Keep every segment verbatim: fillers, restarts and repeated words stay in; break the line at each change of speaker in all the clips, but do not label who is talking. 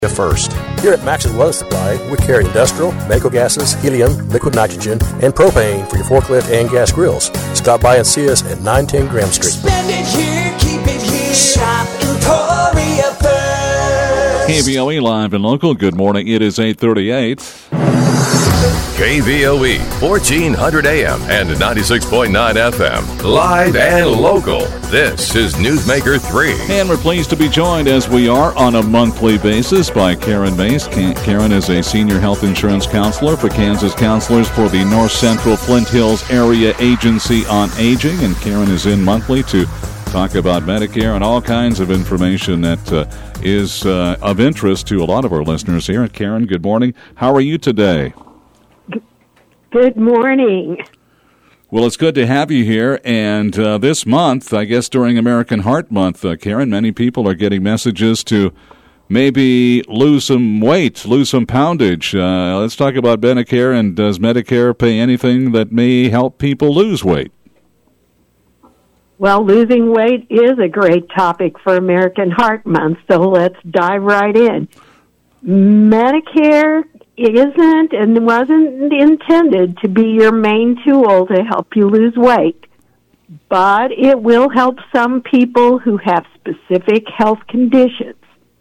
first. Here at Max's Weather Supply, we carry industrial, medical gases, helium, liquid nitrogen, and propane for your forklift and gas grills. Stop by and see us at nine ten Graham Street.
Spend it here, keep it here. Shop Emporia first.
K V O E live and local. Good morning. It is eight thirty-eight.
K V O E, fourteen hundred A M and ninety-six point nine F M. Live and local. This is Newsmaker three.
And we're pleased to be joined, as we are, on a monthly basis by Karen Mace. Karen is a senior health insurance counselor for Kansas Counselors for the North Central Flint Hills Area Agency on Aging. And Karen is in monthly to talk about Medicare and all kinds of information that uh, is uh, of interest to a lot of our listeners here. Karen, good morning. How are you today?
Good morning.
Well, it's good to have you here. And uh, this month, I guess during American Heart Month, uh, Karen, many people are getting messages to maybe lose some weight, lose some poundage. Uh, let's talk about Medicare, and does Medicare pay anything that may help people lose weight?
Well, losing weight is a great topic for American Heart Month, so let's dive right in. Medicare isn't and wasn't intended to be your main tool to help you lose weight, but it will help some people who have specific health conditions.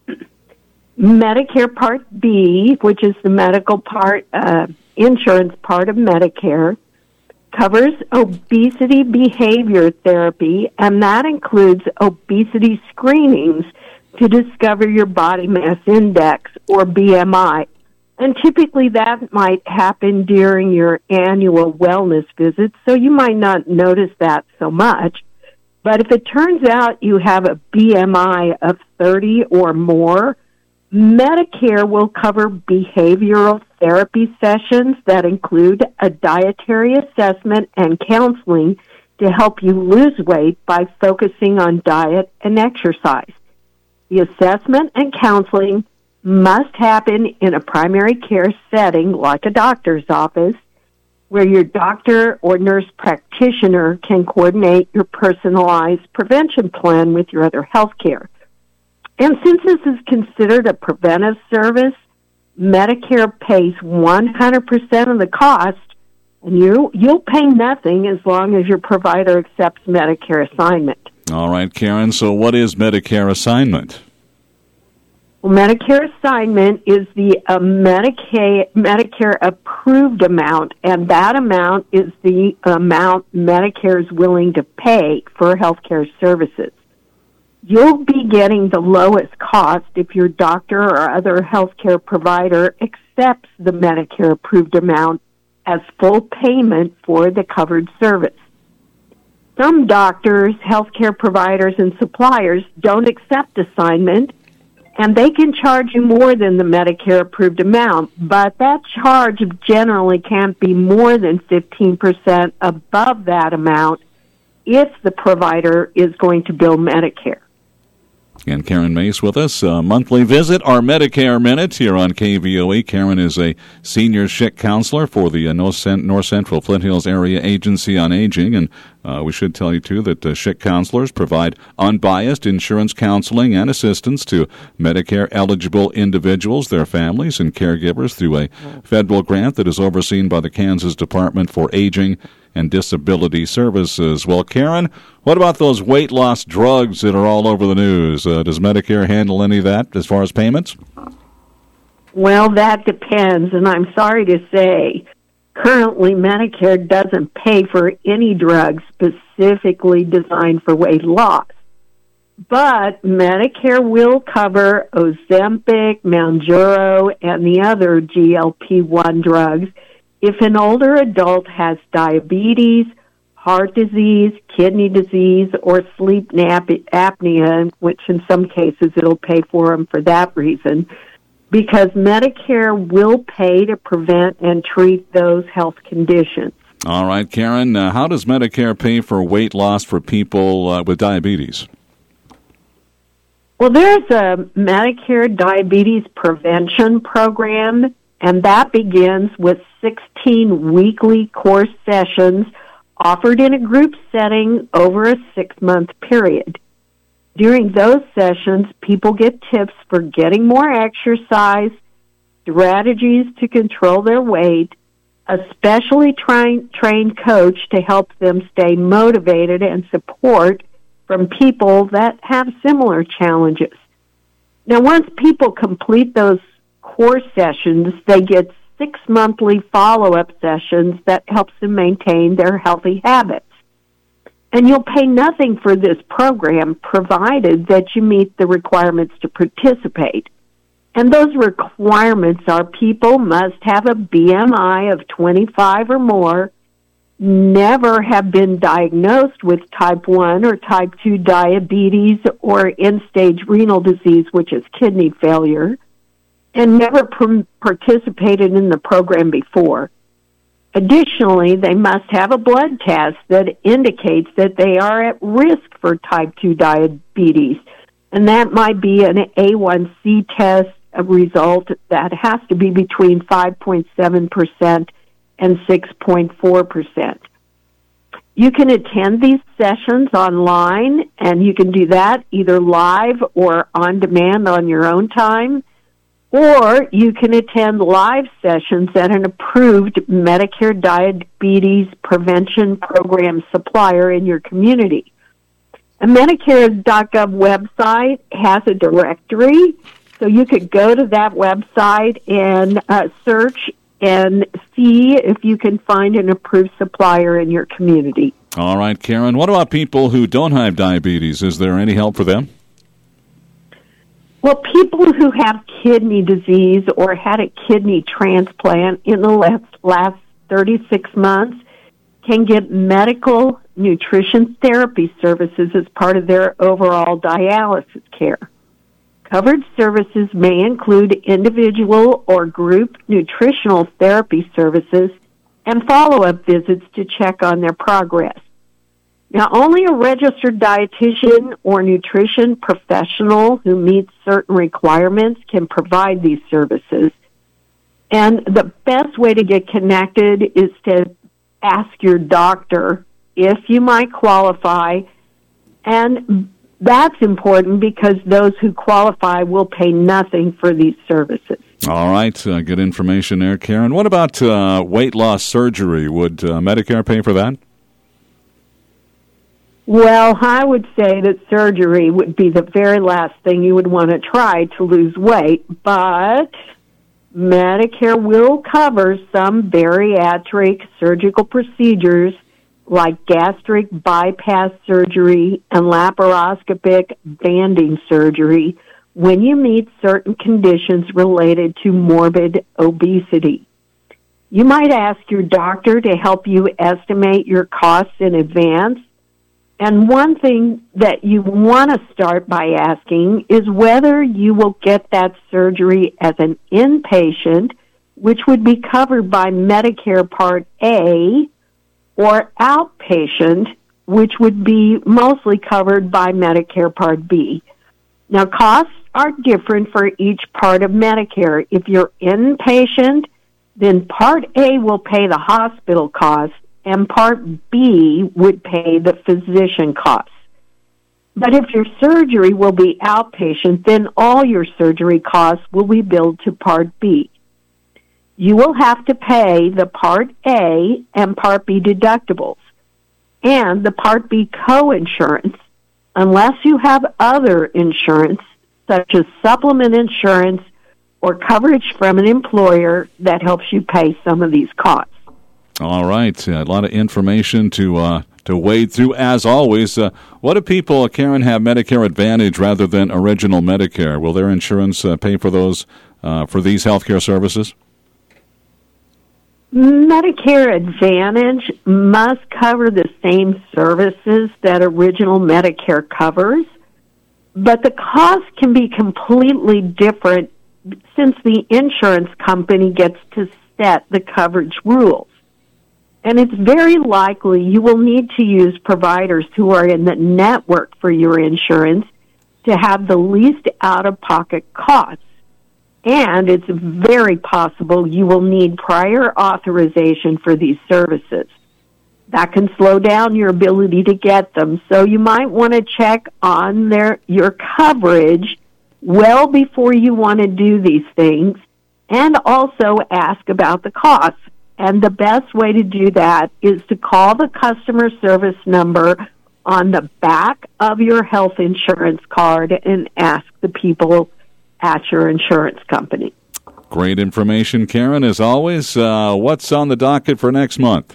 Medicare Part B, which is the medical part, uh, insurance part of Medicare, covers obesity behavior therapy, and that includes obesity screenings to discover your body mass index, or B M I. And typically that might happen during your annual wellness visits, so you might not notice that so much. But if it turns out you have a B M I of thirty or more, Medicare will cover behavioral therapy sessions that include a dietary assessment and counseling to help you lose weight by focusing on diet and exercise. The assessment and counseling must happen in a primary care setting like a doctor's office, where your doctor or nurse practitioner can coordinate your personalized prevention plan with your other health care. And since this is considered a preventive service, Medicare pays one hundred percent of the cost, and you, you'll pay nothing as long as your provider accepts Medicare assignment.
All right, Karen, so what is Medicare assignment?
Well, Medicare assignment is the uh, Medicaid, Medicare approved amount, and that amount is the amount Medicare is willing to pay for health care services. You'll be getting the lowest cost if your doctor or other health care provider accepts the Medicare approved amount as full payment for the covered service. Some doctors, health care providers, and suppliers don't accept assignment, and they can charge you more than the Medicare approved amount, but that charge generally can't be more than fifteen percent above that amount if the provider is going to bill Medicare.
And Karen Mace with us, a monthly visit, our Medicare Minute here on K V O E. Karen is a senior S H I C counselor for the North Central Flint Hills Area Agency on Aging. And uh, we should tell you, too, that uh, S H I C counselors provide unbiased insurance counseling and assistance to Medicare-eligible individuals, their families, and caregivers through a federal grant that is overseen by the Kansas Department for Aging and Disability Services. Well, Karen, what about those weight loss drugs that are all over the news? Uh, does Medicare handle any of that as far as payments?
Well, that depends, and I'm sorry to say, currently Medicare doesn't pay for any drugs specifically designed for weight loss. But Medicare will cover Ozempic, Mounjaro, and the other G L P one drugs if an older adult has diabetes, heart disease, kidney disease, or sleep nap- apnea, which in some cases it'll pay for them for that reason, because Medicare will pay to prevent and treat those health conditions.
All right, Karen, uh, how does Medicare pay for weight loss for people uh, with diabetes?
Well, there's a Medicare Diabetes Prevention Program, and that begins with sixteen weekly course sessions offered in a group setting over a six-month period. During those sessions, people get tips for getting more exercise, strategies to control their weight, a specially train, trained coach to help them stay motivated, and support from people that have similar challenges. Now, once people complete those core sessions, they get six monthly follow-up sessions that helps them maintain their healthy habits. And you'll pay nothing for this program, provided that you meet the requirements to participate. And those requirements are people must have a B M I of twenty-five or more, never have been diagnosed with type one or type two diabetes or end-stage renal disease, which is kidney failure, and never pr- participated in the program before. Additionally, they must have a blood test that indicates that they are at risk for type two diabetes, and that might be an A one C test, a result that has to be between five point seven percent and six point four percent. You can attend these sessions online, and you can do that either live or on demand on your own time, or you can attend live sessions at an approved Medicare Diabetes Prevention Program supplier in your community. A Medicare dot gov website has a directory, so you could go to that website and uh, search and see if you can find an approved supplier in your community.
All right, Karen, what about people who don't have diabetes? Is there any help for them?
Well, people who have kidney disease or had a kidney transplant in the last, last thirty-six months can get medical nutrition therapy services as part of their overall dialysis care. Covered services may include individual or group nutritional therapy services and follow-up visits to check on their progress. Now, only a registered dietitian or nutrition professional who meets certain requirements can provide these services. And the best way to get connected is to ask your doctor if you might qualify. And that's important because those who qualify will pay nothing for these services.
All right. Uh, good information there, Karen. What about uh, weight loss surgery? Would uh, Medicare pay for that?
Well, I would say that surgery would be the very last thing you would want to try to lose weight, but Medicare will cover some bariatric surgical procedures like gastric bypass surgery and laparoscopic banding surgery when you meet certain conditions related to morbid obesity. You might ask your doctor to help you estimate your costs in advance. And one thing that you want to start by asking is whether you will get that surgery as an inpatient, which would be covered by Medicare Part A, or outpatient, which would be mostly covered by Medicare Part B. Now, costs are different for each part of Medicare. If you're inpatient, then Part A will pay the hospital costs, and Part B would pay the physician costs. But if your surgery will be outpatient, then all your surgery costs will be billed to Part B. You will have to pay the Part A and Part B deductibles and the Part B coinsurance unless you have other insurance, such as supplement insurance or coverage from an employer that helps you pay some of these costs.
All right. A lot of information to uh, to wade through, as always. Uh, what do people, Karen, have Medicare Advantage rather than Original Medicare? Will their insurance uh, pay for those uh, for these health care services?
Medicare Advantage must cover the same services that Original Medicare covers, but the cost can be completely different since the insurance company gets to set the coverage rules. And it's very likely you will need to use providers who are in the network for your insurance to have the least out-of-pocket costs. And it's very possible you will need prior authorization for these services. that can slow down your ability to get them. So you might want to check on their your coverage well before you want to do these things, and also ask about the cost. And the best way to do that is to call the customer service number on the back of your health insurance card and ask the people at your insurance company.
Great information, Karen, as always. Uh, what's on the docket for next month?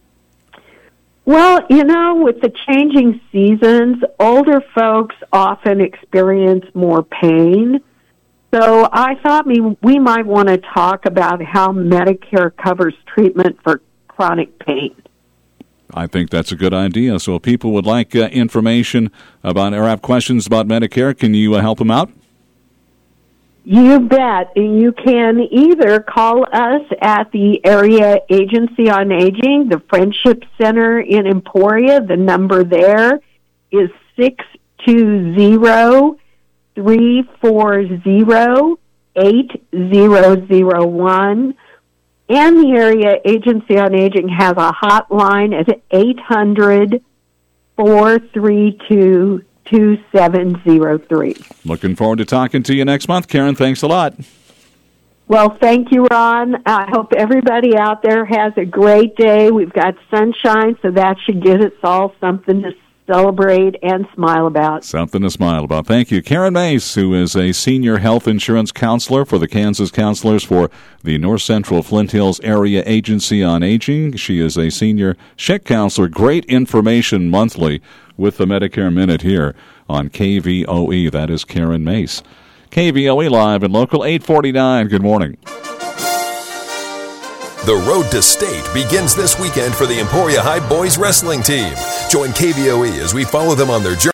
Well, you know, with the changing seasons, older folks often experience more pain. So I thought we, we might want to talk about how Medicare covers treatment for chronic pain.
I think that's a good idea. So if people would like uh, information about or have questions about Medicare, can you uh, help them out?
You bet. You can either call us at the Area Agency on Aging, the Friendship Center in Emporia. The number there is six two zero, three four zero, eight zero zero one. And the Area Agency on Aging has a hotline at eight hundred, four three two, two seven zero three.
Looking forward to talking to you next month, Karen. Thanks a lot.
Well, thank you, Ron. I hope everybody out there has a great day. We've got sunshine, so that should give us all something to celebrate and smile about.
Something to smile about. Thank you. Karen Mace, who is a senior health insurance counselor for the Kansas Counselors for the North Central Flint Hills Area Agency on Aging. She is a senior S H I C counselor. Great information monthly with the Medicare Minute here on K V O E. That is Karen Mace. K V O E live and local, eight forty-nine. Good morning.
The road to state begins this weekend for the Emporia High boys wrestling team. Join K V O E as we follow them on their journey